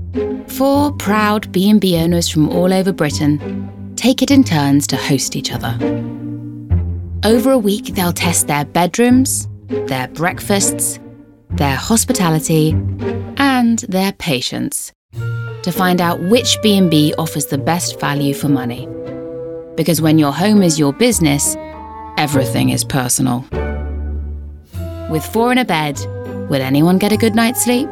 Four proud B&B owners from all over Britain take it in turns to host each other. Over a week, they'll test their bedrooms, their breakfasts, their hospitality, and their patience to find out which B&B offers the best value for money. Because when your home is your business, everything is personal. With four in a bed, will anyone get a good night's sleep?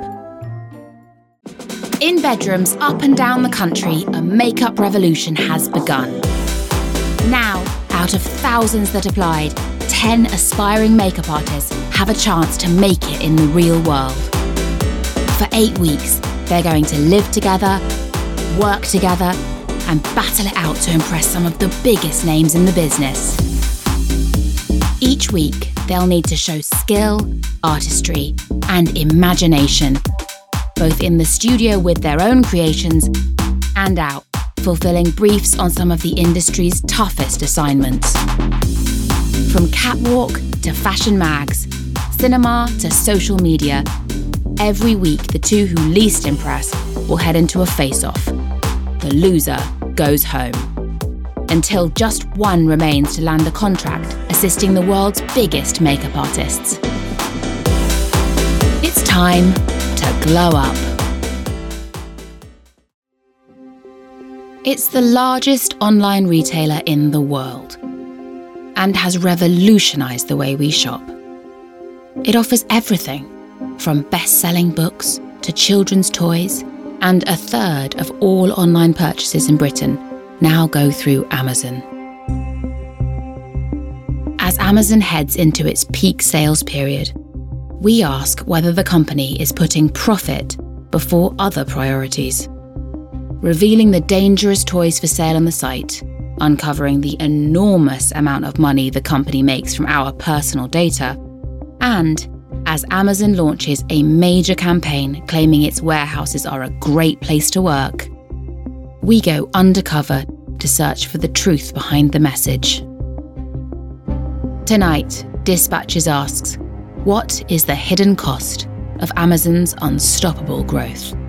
In bedrooms up and down the country, a makeup revolution has begun. Now, out of thousands that applied, 10 aspiring makeup artists have a chance to make it in the real world. For 8 weeks, they're going to live together, work together, and battle it out to impress some of the biggest names in the business. Each week, they'll need to show skill, artistry, and imagination, both in the studio with their own creations and out, fulfilling briefs on some of the industry's toughest assignments. From catwalk to fashion mags, cinema to social media, every week the two who least impress will head into a face-off. The loser goes home. Until just one remains to land a contract assisting the world's biggest makeup artists. It's time to glow up. It's the largest online retailer in the world and has revolutionised the way we shop. It offers everything from best-selling books to children's toys, and a third of all online purchases in Britain now go through Amazon. As Amazon heads into its peak sales period, we ask whether the company is putting profit before other priorities, revealing the dangerous toys for sale on the site, uncovering the enormous amount of money the company makes from our personal data, and as Amazon launches a major campaign claiming its warehouses are a great place to work, we go undercover to search for the truth behind the message. Tonight, Dispatches asks, what is the hidden cost of Amazon's unstoppable growth?